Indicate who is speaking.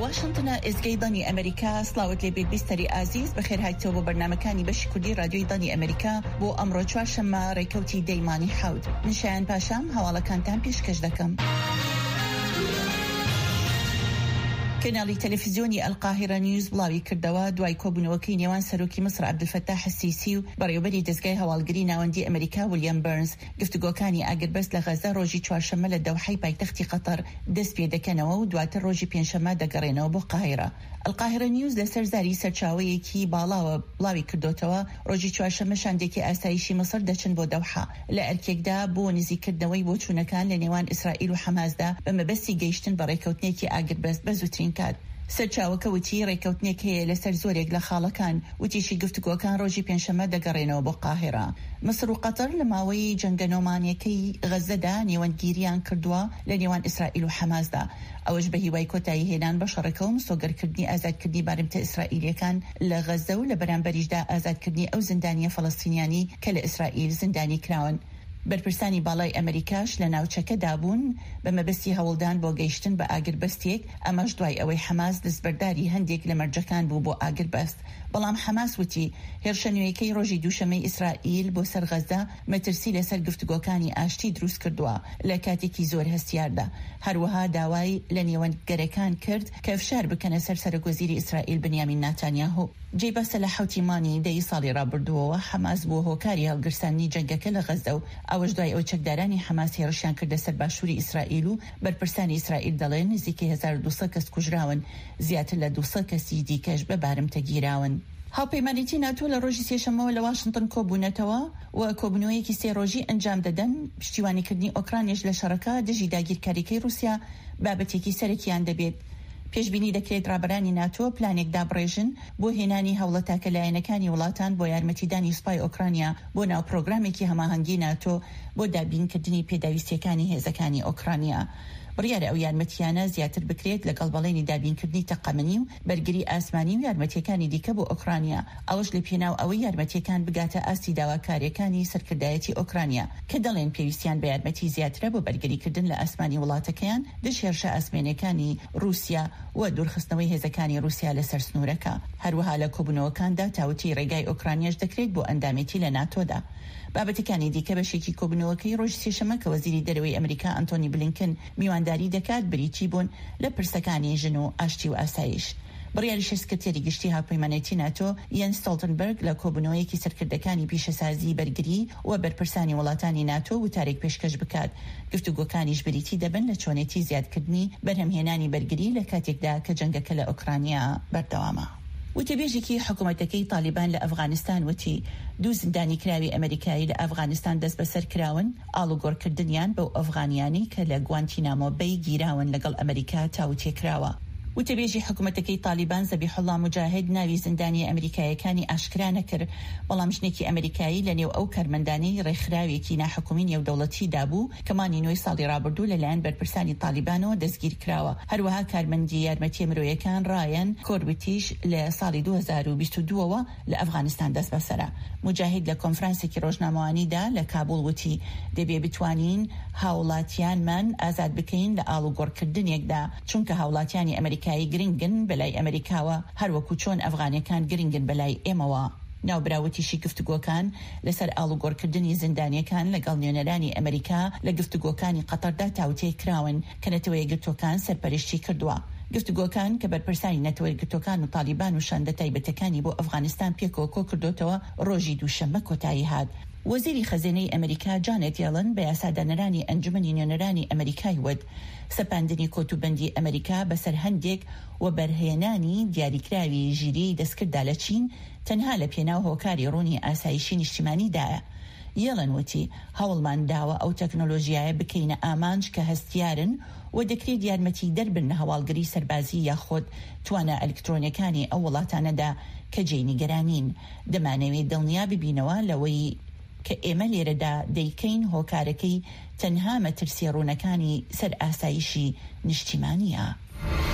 Speaker 1: واشنطن ئێزگەی دانی ئەمریکا سڵاوت لێ بێت بیستەری ئازیز بەخێر هاتیەوە بۆ بەرنامەکانی بەشی کوردی رادیۆی دانی ئەمریکا بۆ ئەمڕۆ چوارشەممە ڕێکەوتی دەیمانی حەوت. من شایان پاشام هەواڵەکانتان پێشکەش دەکەم. کەناڵی تەلەڤیزیۆنی ئەلقاهیرە نیوز بڵاوی کردەوە دوای کۆبوونەوەکەی نێوان سەرۆکی مەسر عەبدولفەتاح السیسی و بەڕێوەبەری دەستگای هەواڵگری ناوەندی ئەمریکا ویلیام بەرنز گفتوگۆکانی ئاگربەست لە غەزە ڕۆژی چوارشەممە لە دەوحەی پایتەختی قەتەر دەست پێ دەکەنەوە و دواتر ڕۆژی پێنجشەممە دەگەڕێنەوە بۆ قاهیرە. ئەلقاهیرە نیوز لەسەر زاری سەرچاوەیەکی باڵاوە بڵاوی کردوتەوە ڕۆژی چوارشەممە شاندێکی ئاسایشی مەسر دەچن بۆ دەوحە لە ئەرکێکدا بۆ نزیکردنەوەی بۆ چوونەکان لە نێوان ئیسرائیل و حەماسدا بە مەبەستی گەیشتن بە ڕێکەوتنێکی ئاگربەست بە زووترین کات. سەرچاوەکە وتی ڕێکەوتنێک هەیە لەسەر زۆرێک لە خاڵەکان وتیشی گفتوگۆکان ڕۆژی پێنجشەممە دەگەڕێنەوە بۆ قاهیرە. مەسر و قەتەر لە ماوەی جەنگەنۆمانیەکەی غەزەدا نێوەندگیریان کردووە لە نێوان ئیسرائیل و حەماسدا، ئەوەش بە هیوای کۆتایی هێنان بە شەڕەکە و مسۆگەرکردنی ئازادکردنی بارمتە ئیسرائیلیەکان لە غەزە و لە بەرامبەریشدا ئازادکردنی ئەو زندانیە فەڵەستینیانی کە لە ئیسرائیل زندانی کراون. بەرپرسانی باڵای ئەمریکاش لە ناوچەکەدا بوون بە مەبەستی هەوڵدان بۆ گەیشتن بە ئاگربەستێک، ئەمەش دوای ئەوەی حەماس دەستبەرداری هەندێک لە مەرجەکان بوو بۆ ئاگربەست. بەڵام حەماس وتی هێرشە نوێیەکەی ڕۆژی دووشەمەی ئیسرائیل بۆ سەر غەزە مەترسی لەسەر گفتوگۆکانی ئاشتی دروست کردووە لە کاتێکی زۆر هەستیاردا. هەروەها داوای لە نێوەندگەرەکان کرد کە فشار بکەنە سەر سەرۆکوەزیری ئیسرائیل بنیامین ناتانیاهو. جێبەسە لە حوتی مانی دەی ساڵی ڕابردووەوە حەماس بۆ هۆکاری هەڵگرسانی جەنگەکە لە غەزە و ئەوەش دوای ئەو چەکدارانی حەماس هێرشیان کردە سەر باشووری ئیسرائیل و بەرپرسانی ئیسرائیل دەڵێن نزیکەی 1200 کەس کوژراون، زیاتر لە 200 کەسی دیکەش بە بارمتە گیراون. هاوپەیمانیتی ناتۆ لە ڕۆژی سێشەممەوە لە واشنطن کۆبوونەتەوە و کۆبوونەوەیەکی سێ ڕۆژی ئەنجام دەدەن. پشتیوانیکردنی ئۆکرانیش لە شەڕەکە دژی داگیرکاریەکەی رووسیا بابەتێکی سەرەکیان دەبێت. پێشبینی دەکرێت ڕابەرانی ناتۆ پلانێک دابڕێژن بۆ هێنانی هەوڵەتاکە لایەنەکانی وڵاتان بۆ یارمەتیدانی سوپای ئۆکرانیا بۆ ناو پرۆگرامێکی هەماهەنگی ناتۆ بۆ دابینکردنی پێداویستیەکانی هێزەکانی ئۆکرانیا. بڕیارە ئەو یارمەتیانە زیاتر بکرێت لەگەڵ بەڵێنی دابینکردنی تەقەمەنی و بەرگری ئاسمانی و یارمەتیەکانی دیکە بۆ ئۆکرانیا، ئەوەش لە پێناو ئەوەی یارمەتیەکان بگاتە ئاستی داواکاریەکانی سەرکردایەتی ئۆکرانیا کە دەڵێن پێویستیان بە یارمەتی زیاترە بۆ بەرگریکردن لە ئاسمانی وڵاتەکەیان دژ هێرشە ئاسمێنەکانی رووسیا و دوورخستنەوەی هێزەکانی رووسیا لەسەر سنوورەکە. هەروەها لە کۆبوونەوەکاندا تاوتی ڕێگای ئۆکرانیاش دەکرێت بۆ ئەندامێتی لە ناتۆدا. بابەتەکانی دیکە بەشێکی کۆبوونەوەکەی ڕۆژ سێشەممە کە وەزیری دەرەوەی ئەمریکا ئەنتۆنی بلینکن میوانداری دەکات بریتی بوون لە پرسەکانی ژن و ئاشتی و ئاسایش. بڕیاری سکرتێری گشتی هاوپەیمانێتی ناتۆ یەنس ستۆڵتنبەرگ لە کۆبوونەوەیەکی سەرکردەکانی پیشەسازی بەرگری و بەرپرسانی وڵاتانی ناتۆ وتارێک پێشکەش بکات. گفتوگۆکانیش بریتی دەبن لە چۆنێتی زیادکردنی بەرهەمهێنانی بەرگری لە کاتێکدا کە جەنگەکە لە ئۆکرانیا بەردەوامە. وتەبێژێکی حکوومەتەکەی تالیبان لە ئەفغانستان وتی دوو زندانی کراوی ئەمریکایی لە ئەفغانستان دەست بەسەر کراون ئاڵوگۆڕکردنیان بەو ئەفغانیانی کە لە گوانتینامۆ بەی گیراون لەگەڵ ئەمریکا تاوتێکراوە. وتەبێژی حکوومەتەکەی تالیبان زەبیحوڵڵا موجاهید ناوی زندانی ئەمریکایەکانی ئاشکرا نەکرد، بەڵام ژنێکی ئەمریکایی لە نێو ئەو کارمەندانەی ڕێکخراوێکی ناحکومی نێودەوڵەتی دابوو کەمانی نوێی ساڵی ڕابردوو لەلایەن بەرپرسانی تالیبانەوە دەستگیر کراوە. هەروەها کارمەندی یارمەتی مرۆیەکان ڕایەن کۆربتیش لە ساڵی 2022ەوە لە ئەفغانستان دەست بەسەرە. موجاهید لە کۆنفرانسێکی ڕۆژنامەوانیدا لە کابوڵ وتی دەبێ بتوانین هاوڵاتیانمان ئازاد بکەین لە ئاڵوگۆڕکردنێکدا، چونکە هاوڵاتیانی ئەمریکایی گرنگن بەلای ئەمریکاوە هەروەکو چۆن ئەفغانیەکان گرنگن بەلای ئێمەوە. ناوبراوەتیشی گفتوگۆکان لەسەر ئاڵوگۆڕکردنی زیندانیەکان لەگەڵ نوێنەرانی ئەمریکا لە گفتوگۆکانی قەتەردا تاوتێ کراون کە نەتەوە یەکگرتوەکان سەرپەرشتی کردووە. گفتوگۆکان کە بەرپرسانی نەتەوە یەکگرتوەکان و تالیبان و شاندە تایبەتەکانی بۆ ئەفغانستان پێکۆکۆ کردوتەوە ڕۆژی دووشەممە کۆتایی هات. وەزیری خەزینەی ئەمریکا جانێت یەڵن بە یاسادانەرانی ئەنجومەنی نوێنەرانی ئەمریکای وت سەپاندنی کۆتوبەندی ئەمریکا بەسەر هەندێک و بەرهێنانی دیاریکراوی ژیری دەستکردا لە چین تەنها لە پێناو هۆکاری ڕوونی ئاسایشی نیشتیمانیدایە. یەڵن وتی هەوڵمان داوە ئەو تەکنۆلۆژیایە بکەینە ئامانج کە هەستیارن و دەکرێت یارمەتی دەربن لە هەواڵگری سەربازی یاخۆت توانە ئەلکترۆنیەکانی ئەو وڵاتانەدا کە جێی نیگەرانین. دەمانەوێت دڵنیا ببینەوە لەوەی کە ئێمە لێرەدا دەیکەین هۆکارەکەی تەنها مەترسیە ڕوونەکانی سەر ئاسایشی نیشتیمانیە.